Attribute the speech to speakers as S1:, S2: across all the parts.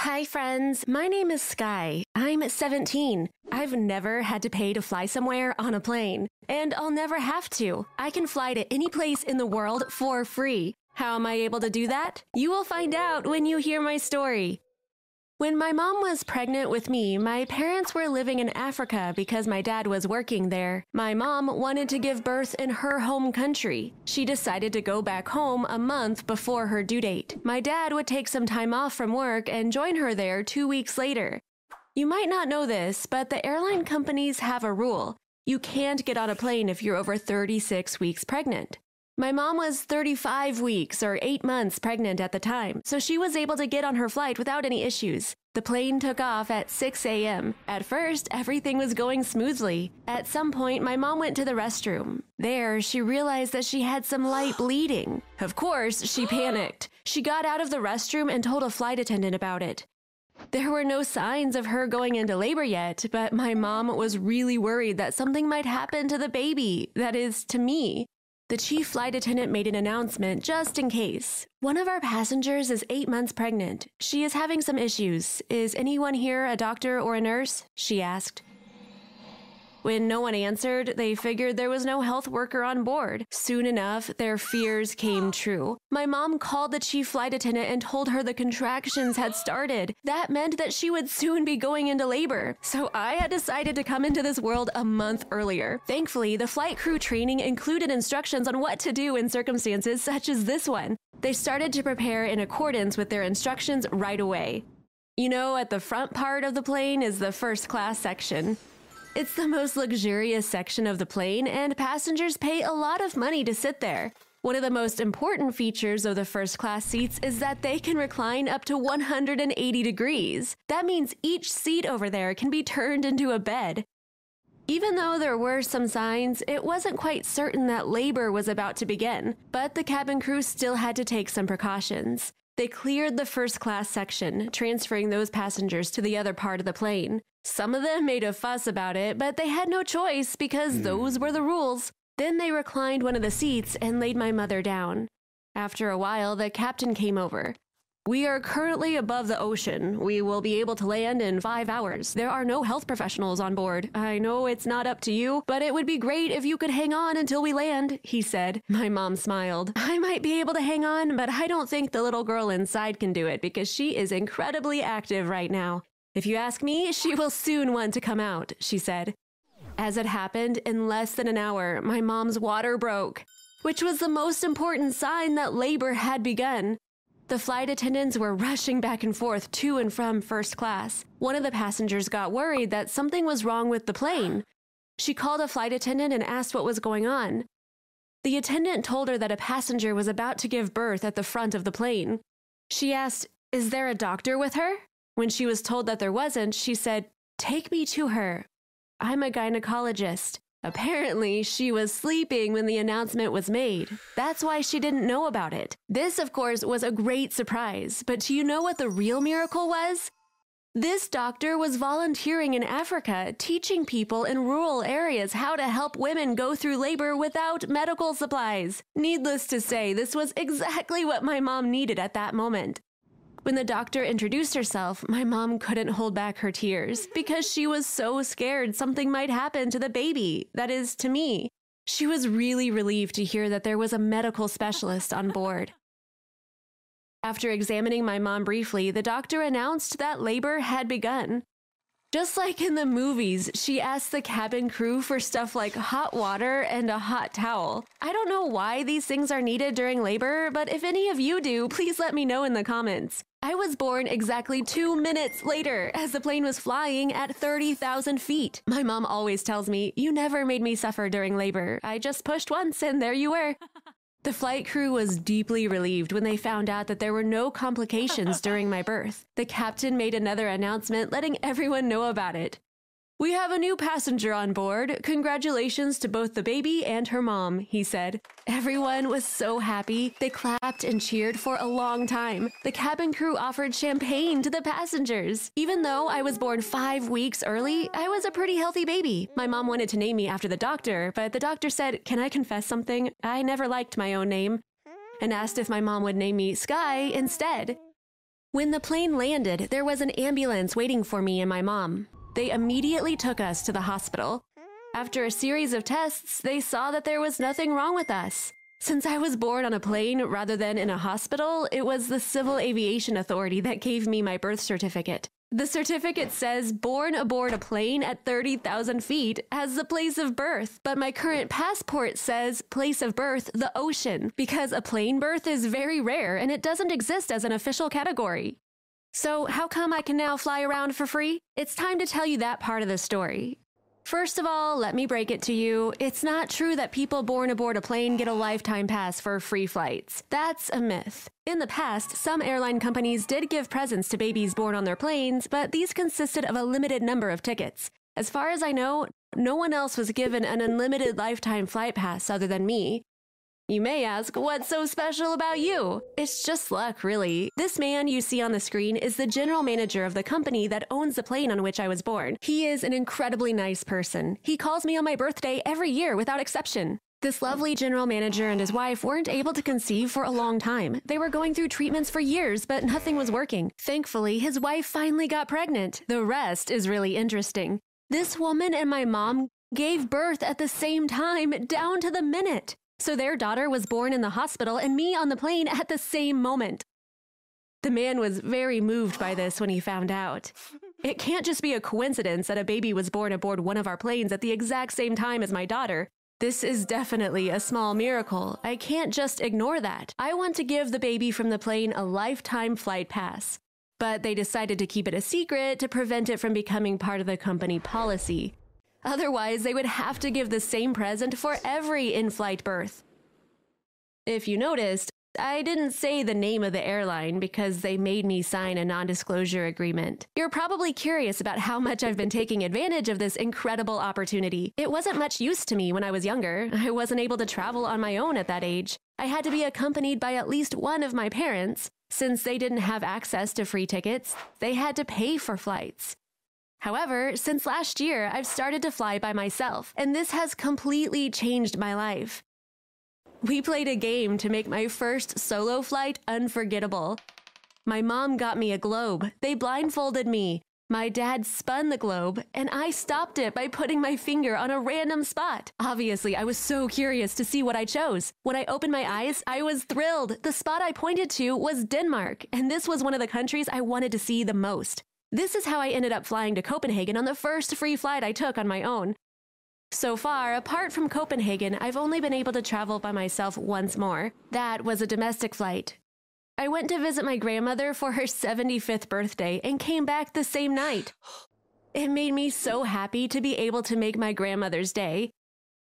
S1: Hi, friends. My name is Sky. I'm 17. I've never had to pay to fly somewhere on a plane, and I'll never have to. I can fly to any place in the world for free. How am I able to do that? You will find out when you hear my story. When my mom was pregnant with me, my parents were living in Africa because my dad was working there. My mom wanted to give birth in her home country. She decided to go back home a month before her due date. My dad would take some time off from work and join her there 2 weeks later. You might not know this, but the airline companies have a rule. You can't get on a plane if you're over 36 weeks pregnant. My mom was 35 weeks or 8 months pregnant at the time, so she was able to get on her flight without any issues. The plane took off at 6 a.m. At first, everything was going smoothly. At some point, my mom went to the restroom. There, she realized that she had some light bleeding. Of course, she panicked. She got out of the restroom and told a flight attendant about it. There were no signs of her going into labor yet, but my mom was really worried that something might happen to the baby, that is, to me. The chief flight attendant made an announcement just in case. One of our passengers is 8 months pregnant. She is having some issues. Is anyone here a doctor or a nurse? She asked. When no one answered, they figured there was no health worker on board. Soon enough, their fears came true. My mom called the chief flight attendant and told her the contractions had started. That meant that she would soon be going into labor. So I had decided to come into this world a month earlier. Thankfully, the flight crew training included instructions on what to do in circumstances such as this one. They started to prepare in accordance with their instructions right away. You know, at the front part of the plane is the first class section. It's the most luxurious section of the plane, and passengers pay a lot of money to sit there. One of the most important features of the first class seats is that they can recline up to 180 degrees. That means each seat over there can be turned into a bed. Even though there were some signs, it wasn't quite certain that labor was about to begin, but the cabin crew still had to take some precautions. They cleared the first class section, transferring those passengers to the other part of the plane. Some of them made a fuss about it, but they had no choice because those were the rules. Then they reclined one of the seats and laid my mother down. After a while, the captain came over. "We are currently above the ocean. We will be able to land in 5 hours. There are no health professionals on board. I know it's not up to you, but it would be great if you could hang on until we land," he said. My mom smiled. "I might be able to hang on, but I don't think the little girl inside can do it because she is incredibly active right now. If you ask me, she will soon want to come out," she said. As it happened, in less than an hour, my mom's water broke, which was the most important sign that labor had begun. The flight attendants were rushing back and forth to and from first class. One of the passengers got worried that something was wrong with the plane. She called a flight attendant and asked what was going on. The attendant told her that a passenger was about to give birth at the front of the plane. She asked, "Is there a doctor with her?" When she was told that there wasn't, she said, "Take me to her. I'm a gynecologist." Apparently, she was sleeping when the announcement was made. That's why she didn't know about it. This, of course, was a great surprise. But do you know what the real miracle was? This doctor was volunteering in Africa, teaching people in rural areas how to help women go through labor without medical supplies. Needless to say, this was exactly what my mom needed at that moment. When the doctor introduced herself, my mom couldn't hold back her tears because she was so scared something might happen to the baby, that is, to me. She was really relieved to hear that there was a medical specialist on board. After examining my mom briefly, the doctor announced that labor had begun. Just like in the movies, she asked the cabin crew for stuff like hot water and a hot towel. I don't know why these things are needed during labor, but if any of you do, please let me know in the comments. I was born exactly 2 minutes later as the plane was flying at 30,000 feet. My mom always tells me, "You never made me suffer during labor. I just pushed once and there you were." The flight crew was deeply relieved when they found out that there were no complications during my birth. The captain made another announcement letting everyone know about it. "We have a new passenger on board. Congratulations to both the baby and her mom," he said. Everyone was so happy. They clapped and cheered for a long time. The cabin crew offered champagne to the passengers. Even though I was born 5 weeks early, I was a pretty healthy baby. My mom wanted to name me after the doctor, but the doctor said, "Can I confess something? I never liked my own name," and asked if my mom would name me Sky instead. When the plane landed, there was an ambulance waiting for me and my mom. They immediately took us to the hospital. After a series of tests, they saw that there was nothing wrong with us. Since I was born on a plane rather than in a hospital, it was the Civil Aviation Authority that gave me my birth certificate. The certificate says born aboard a plane at 30,000 feet as the place of birth, but my current passport says place of birth, the ocean, because a plane birth is very rare and it doesn't exist as an official category. So how come I can now fly around for free? It's time to tell you that part of the story. First of all, let me break it to you. It's not true that people born aboard a plane get a lifetime pass for free flights. That's a myth. In the past, some airline companies did give presents to babies born on their planes, but these consisted of a limited number of tickets. As far as I know, no one else was given an unlimited lifetime flight pass other than me. You may ask, what's so special about you? It's just luck, really. This man you see on the screen is the general manager of the company that owns the plane on which I was born. He is an incredibly nice person. He calls me on my birthday every year without exception. This lovely general manager and his wife weren't able to conceive for a long time. They were going through treatments for years, but nothing was working. Thankfully, his wife finally got pregnant. The rest is really interesting. This woman and my mom gave birth at the same time, down to the minute. So their daughter was born in the hospital and me on the plane at the same moment. The man was very moved by this when he found out. It can't just be a coincidence that a baby was born aboard one of our planes at the exact same time as my daughter. This is definitely a small miracle. I can't just ignore that. I want to give the baby from the plane a lifetime flight pass. But they decided to keep it a secret to prevent it from becoming part of the company policy. Otherwise, they would have to give the same present for every in-flight birth. If you noticed, I didn't say the name of the airline because they made me sign a non-disclosure agreement. You're probably curious about how much I've been taking advantage of this incredible opportunity. It wasn't much use to me when I was younger. I wasn't able to travel on my own at that age. I had to be accompanied by at least one of my parents. Since they didn't have access to free tickets, they had to pay for flights. However, since last year, I've started to fly by myself, and this has completely changed my life. We played a game to make my first solo flight unforgettable. My mom got me a globe. They blindfolded me. My dad spun the globe, and I stopped it by putting my finger on a random spot. Obviously, I was so curious to see what I chose. When I opened my eyes, I was thrilled. The spot I pointed to was Denmark, and this was one of the countries I wanted to see the most. This is how I ended up flying to Copenhagen on the first free flight I took on my own. So far, apart from Copenhagen, I've only been able to travel by myself once more. That was a domestic flight. I went to visit my grandmother for her 75th birthday and came back the same night. It made me so happy to be able to make my grandmother's day.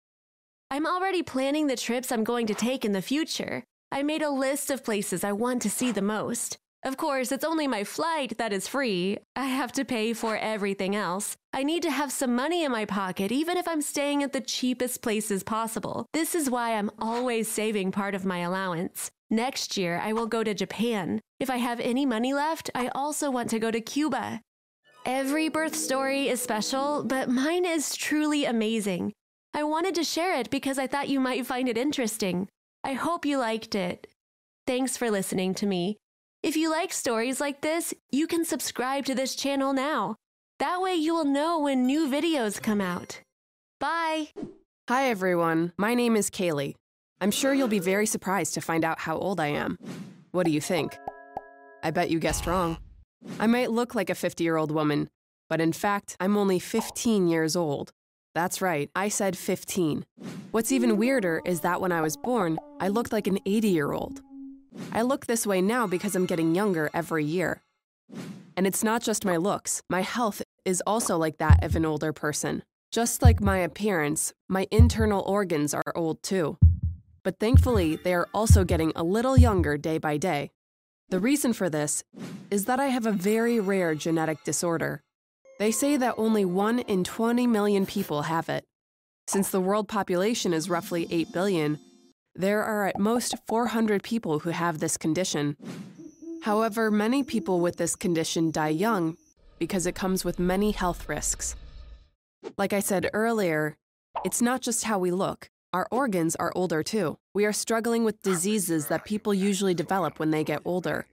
S1: I'm already planning the trips I'm going to take in the future. I made a list of places I want to see the most. Of course, it's only my flight that is free. I have to pay for everything else. I need to have some money in my pocket, even if I'm staying at the cheapest places possible. This is why I'm always saving part of my allowance. Next year, I will go to Japan. If I have any money left, I also want to go to Cuba. Every birth story is special, but mine is truly amazing. I wanted to share it because I thought you might find it interesting. I hope you liked it. Thanks for listening to me. If you like stories like this, you can subscribe to this channel now. That way you will know when new videos come out. Bye!
S2: Hi everyone, my name is Kaylee. I'm sure you'll be very surprised to find out how old I am. What do you think? I bet you guessed wrong. I might look like a 50-year-old woman, but in fact, I'm only 15 years old. That's right, I said 15. What's even weirder is that when I was born, I looked like an 80-year-old. I look this way now because I'm getting younger every year. And it's not just my looks. My health is also like that of an older person. Just like my appearance, my internal organs are old too. But thankfully, they are also getting a little younger day by day. The reason for this is that I have a very rare genetic disorder. They say that only 1 in 20 million people have it. Since the world population is roughly 8 billion, there are at most 400 people who have this condition. However, many people with this condition die young because it comes with many health risks. Like I said earlier, it's not just how we look. Our organs are older too. We are struggling with diseases that people usually develop when they get older.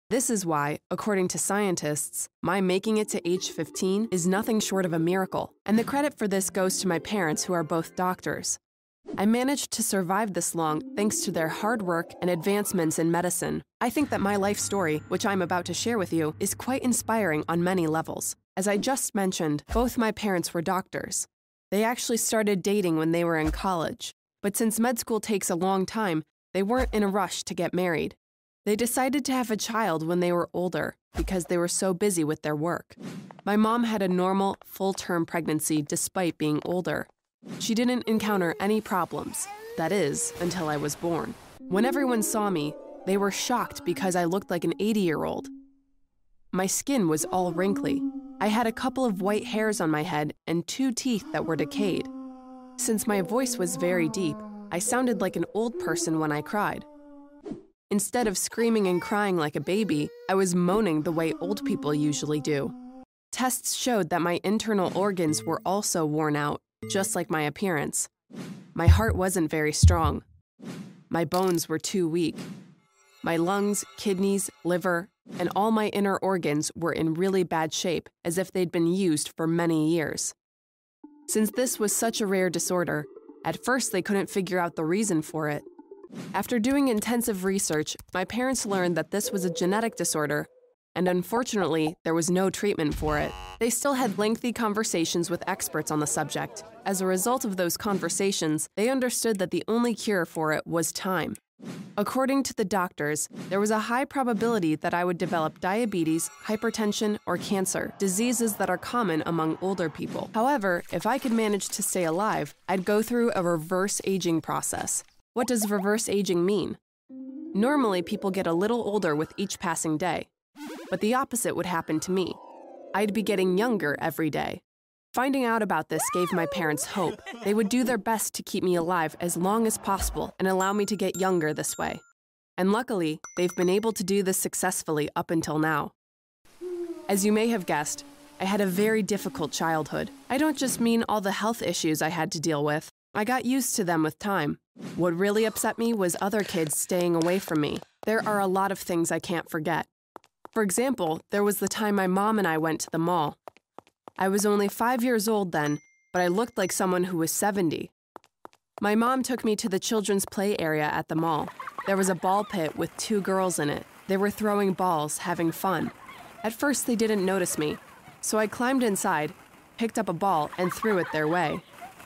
S2: This is why, according to scientists, my making it to age 15 is nothing short of a miracle, and the credit for this goes to my parents, who are both doctors. I managed to survive this long thanks to their hard work and advancements in medicine. I think that my life story, which I'm about to share with you, is quite inspiring on many levels. As I just mentioned, both my parents were doctors. They actually started dating when they were in college, but since med school takes a long time, they weren't in a rush to get married. They decided to have a child when they were older because they were so busy with their work. My mom had a normal, full-term pregnancy despite being older. She didn't encounter any problems, that is, until I was born. When everyone saw me, they were shocked because I looked like an 80-year-old. My skin was all wrinkly. I had a couple of white hairs on my head and 2 teeth that were decayed. Since my voice was very deep, I sounded like an old person when I cried. Instead of screaming and crying like a baby, I was moaning the way old people usually do. Tests showed that my internal organs were also worn out, just like my appearance. My heart wasn't very strong. My bones were too weak. My lungs, kidneys, liver, and all my inner organs were in really bad shape, as if they'd been used for many years. Since this was such a rare disorder, at first they couldn't figure out the reason for it. After doing intensive research, my parents learned that this was a genetic disorder, and unfortunately, there was no treatment for it. They still had lengthy conversations with experts on the subject. As a result of those conversations, they understood that the only cure for it was time. According to the doctors, there was a high probability that I would develop diabetes, hypertension, or cancer, diseases that are common among older people. However, if I could manage to stay alive, I'd go through a reverse aging process. What does reverse aging mean? Normally, people get a little older with each passing day, but the opposite would happen to me. I'd be getting younger every day. Finding out about this gave my parents hope. They would do their best to keep me alive as long as possible and allow me to get younger this way. And luckily, they've been able to do this successfully up until now. As you may have guessed, I had a very difficult childhood. I don't just mean all the health issues I had to deal with. I got used to them with time. What really upset me was other kids staying away from me. There are a lot of things I can't forget. For example, there was the time my mom and I went to the mall. I was only 5 years old then, but I looked like someone who was 70. My mom took me to the children's play area at the mall. There was a ball pit with 2 girls in it. They were throwing balls, having fun. At first, they didn't notice me, so I climbed inside, picked up a ball, and threw it their way.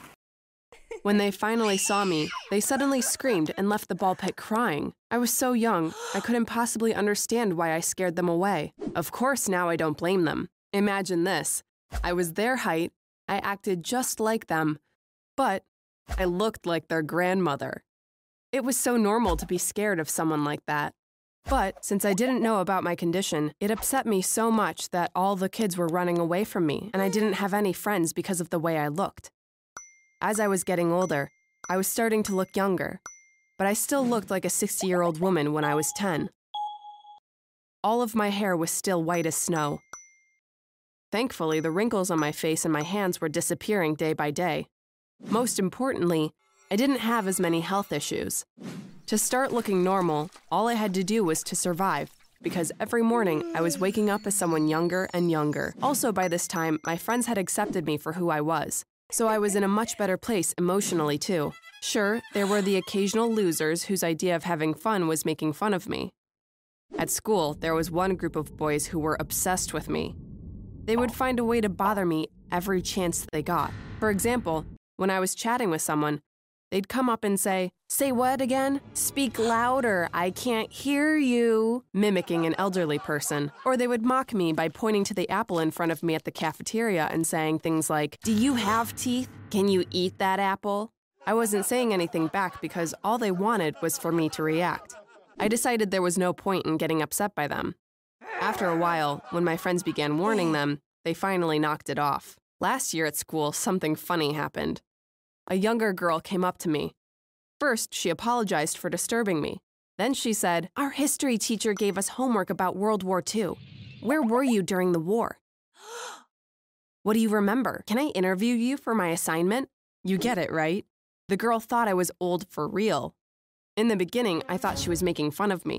S2: When they finally saw me, they suddenly screamed and left the ball pit crying. I was so young, I couldn't possibly understand why I scared them away. Of course, now I don't blame them. Imagine this. I was their height, I acted just like them, but I looked like their grandmother. It was so normal to be scared of someone like that. But since I didn't know about my condition, it upset me so much that all the kids were running away from me, and I didn't have any friends because of the way I looked. As I was getting older, I was starting to look younger, but I still looked like a 60-year-old woman when I was 10. All of my hair was still white as snow. Thankfully, the wrinkles on my face and my hands were disappearing day by day. Most importantly, I didn't have as many health issues. To start looking normal, all I had to do was to survive, because every morning I was waking up as someone younger and younger. Also, by this time, my friends had accepted me for who I was. So I was in a much better place emotionally, too. Sure, there were the occasional losers whose idea of having fun was making fun of me. At school, there was one group of boys who were obsessed with me. They would find a way to bother me every chance they got. For example, when I was chatting with someone, they'd come up and say, "Say what again? Speak louder, I can't hear you," mimicking an elderly person. Or they would mock me by pointing to the apple in front of me at the cafeteria and saying things like, "Do you have teeth? Can you eat that apple?" I wasn't saying anything back because all they wanted was for me to react. I decided there was no point in getting upset by them. After a while, when my friends began warning them, they finally knocked it off. Last year at school, something funny happened. A younger girl came up to me. First, she apologized for disturbing me. Then she said, "Our history teacher gave us homework about World War II. Where were you during the war?" "What do you remember? Can I interview you for my assignment?" You get it, right? The girl thought I was old for real. In the beginning, I thought she was making fun of me.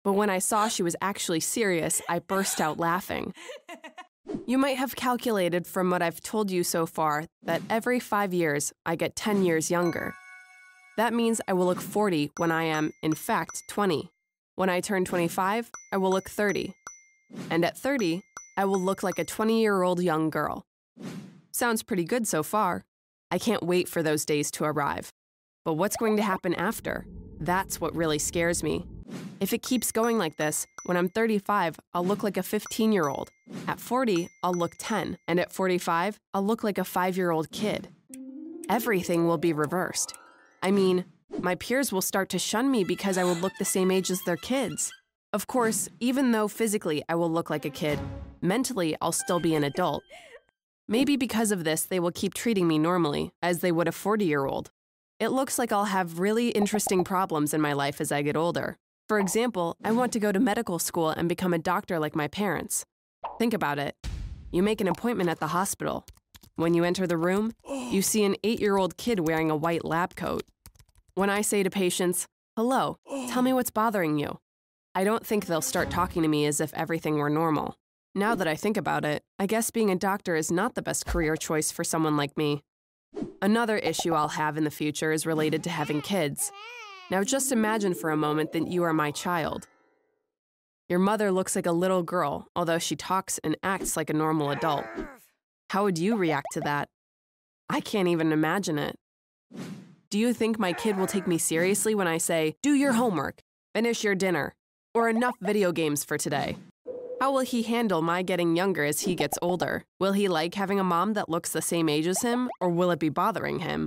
S2: But when I saw she was actually serious, I burst out laughing. You might have calculated from what I've told you so far that every 5 years, I get 10 years younger. That means I will look 40 when I am, in fact, 20. When I turn 25, I will look 30. And at 30, I will look like a 20-year-old young girl. Sounds pretty good so far. I can't wait for those days to arrive. But what's going to happen after? That's what really scares me. If it keeps going like this, when I'm 35, I'll look like a 15-year-old. At 40, I'll look 10. And at 45, I'll look like a 5-year-old kid. Everything will be reversed. I mean, my peers will start to shun me because I will look the same age as their kids. Of course, even though physically I will look like a kid, mentally I'll still be an adult. Maybe because of this, they will keep treating me normally, as they would a 40-year-old. It looks like I'll have really interesting problems in my life as I get older. For example, I want to go to medical school and become a doctor like my parents. Think about it. You make an appointment at the hospital. When you enter the room, you see an 8-year-old kid wearing a white lab coat. When I say to patients, "Hello, tell me what's bothering you," I don't think they'll start talking to me as if everything were normal. Now that I think about it, I guess being a doctor is not the best career choice for someone like me. Another issue I'll have in the future is related to having kids. Now just imagine for a moment that you are my child. Your mother looks like a little girl, although she talks and acts like a normal adult. How would you react to that? I can't even imagine it. Do you think my kid will take me seriously when I say, "Do your homework, finish your dinner," or "enough video games for today"? How will he handle my getting younger as he gets older? Will he like having a mom that looks the same age as him, or will it be bothering him?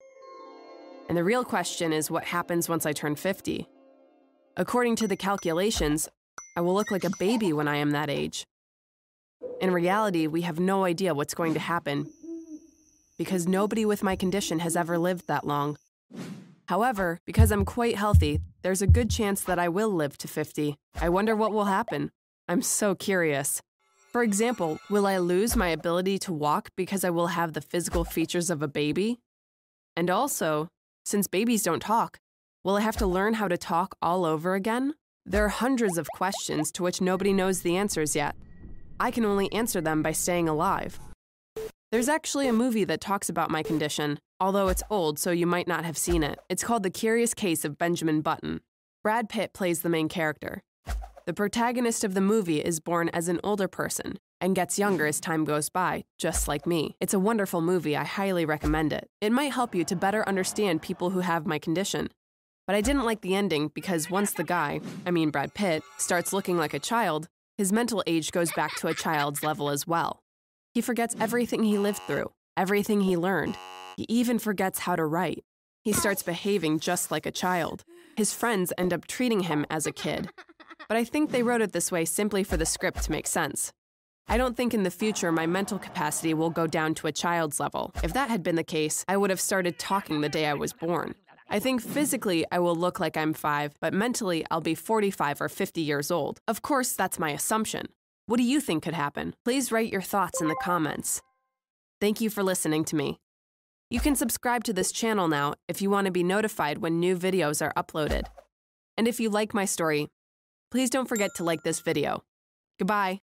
S2: And the real question is what happens once I turn 50. According to the calculations, I will look like a baby when I am that age. In reality, we have no idea what's going to happen because nobody with my condition has ever lived that long. However, because I'm quite healthy, there's a good chance that I will live to 50. I wonder what will happen. I'm so curious. For example, will I lose my ability to walk because I will have the physical features of a baby? And also, since babies don't talk, will I have to learn how to talk all over again? There are hundreds of questions to which nobody knows the answers yet. I can only answer them by staying alive. There's actually a movie that talks about my condition, although it's old, so you might not have seen it. It's called The Curious Case of Benjamin Button. Brad Pitt plays the main character. The protagonist of the movie is born as an older person and gets younger as time goes by, just like me. It's a wonderful movie. I highly recommend it. It might help you to better understand people who have my condition. But I didn't like the ending because once the guy, Brad Pitt, starts looking like a child, his mental age goes back to a child's level as well. He forgets everything he lived through, everything he learned. He even forgets how to write. He starts behaving just like a child. His friends end up treating him as a kid. But I think they wrote it this way simply for the script to make sense. I don't think in the future my mental capacity will go down to a child's level. If that had been the case, I would have started talking the day I was born. I think physically I will look like I'm 5, but mentally I'll be 45 or 50 years old. Of course, that's my assumption. What do you think could happen? Please write your thoughts in the comments. Thank you for listening to me. You can subscribe to this channel now if you want to be notified when new videos are uploaded. And if you like my story, please don't forget to like this video. Goodbye.